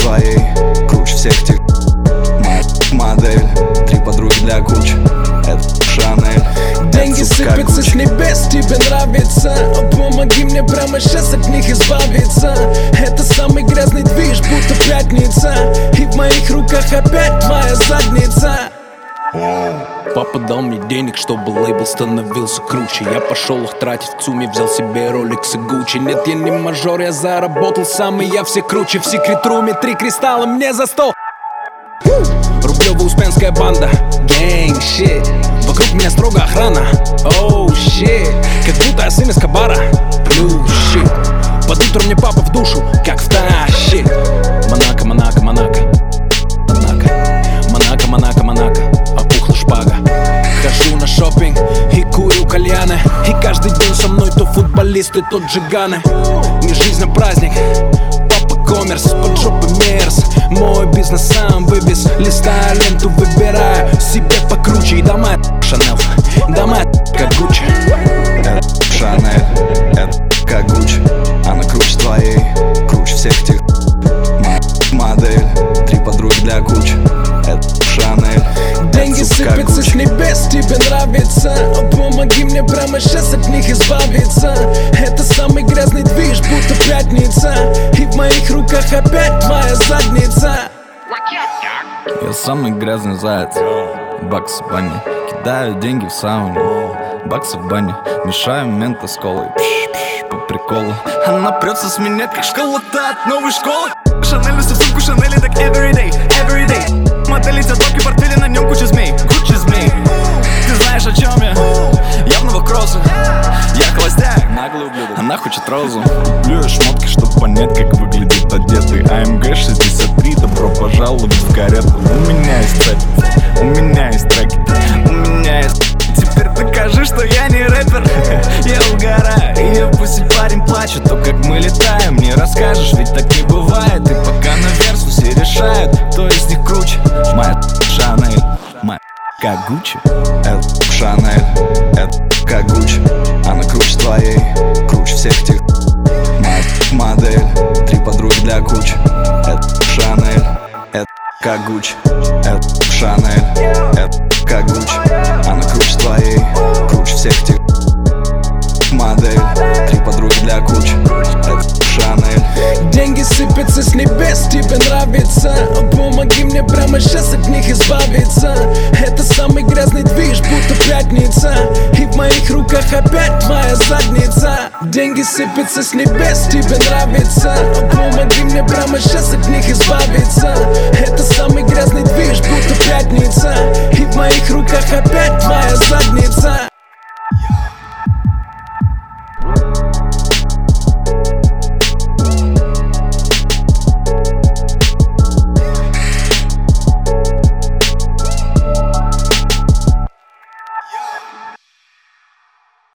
твоей круче всех тех. Моя модель, 3 подруги для кучи. Это Шанель. Деньги сыпятся с небес, тебе нравится? Помоги мне прямо сейчас от них избавиться. Это самый грязный движ, будто пятница. И в моих руках опять твоя задница. Папа дал мне денег, чтобы лейбл становился круче. Я пошел их тратить в ЦУМе, взял себе Rolex и Gucci. Нет, я не мажор, я заработал сам, и я все круче. В секрет-руме 3 кристалла мне за стол. Рублево-Успенская банда, gang shit. Вокруг меня строго охрана, oh shit. Как будто я сын Эскобара, blue shit. Под утро мне папа в душу, как втащит. Монако, Монако, Монако, Монако, Монако, Монако, Монако. Опухла шпага. Хожу на шопинг и курю кальяны. И каждый день со мной то футболисты, то джиганы. Не жизнь, а праздник. Папа коммерс, под жопы мерз. Мой бизнес сам вывез. Листаю ленту, выбираю себе покруче. И дома Шанель, дома как Гуччи. Это Шанель, это как Гуччи. Она круче твоей, круче всех тех. Моя модель, 3 подруги для кучи. Это Шанель. Деньги сыпятся с небес, тебе нравится? Помоги мне прямо сейчас от них избавиться. Это самый грязный движ, будто пятница. И в моих руках опять твоя задница. Я самый грязный заяц. Бакс в бане, кидаю деньги в сауне. Баксы в бане, мешаю мента с колой. Пш-пш, по приколу. Она прется с меня, как школа-то от новой школы. Шанель носит сумку, Шанель так everyday, everyday. Модели тетрадки, портфели, на нем куча змей, куча змей. Ты знаешь, о чем я? Я в новокроссе, я холостяк, наглый ублюдок. Она хочет розу. Люблю я шмотки, чтоб понять, как выглядит одетый. АМГ 63, добро пожаловать в карету. У меня есть треки, у меня есть треки, у меня есть. Теперь докажи, что я не рэпер. Я угораю, и я пусть парень плачет. То, как мы летаем, не расскажешь, ведь так не бывает. И пока на версусе решают, кто из них круче. Моя Шанель, моя как Гуччи. Это Шанель, это как Гуччи. Она круче твоей, круче всех тех. Моя модель, 3 подруги для кучи. Это Шанель, это как Гуччи. Это Шанель, это как Гуччи. Она круче твоей, круче всех тех. Модель, 3 подруги для кучи. Это Шанель. Деньги сыпятся с небес, тебе нравится? Помоги мне прямо сейчас от них избавиться. Это самый грязный движ, будто пятница. И в моих руках опять твоя задница. Деньги сыпятся с небес, тебе нравится? Помоги мне прямо сейчас от них избавиться. Это самый грязный движ, будто пятница. И в моих руках опять твоя задница.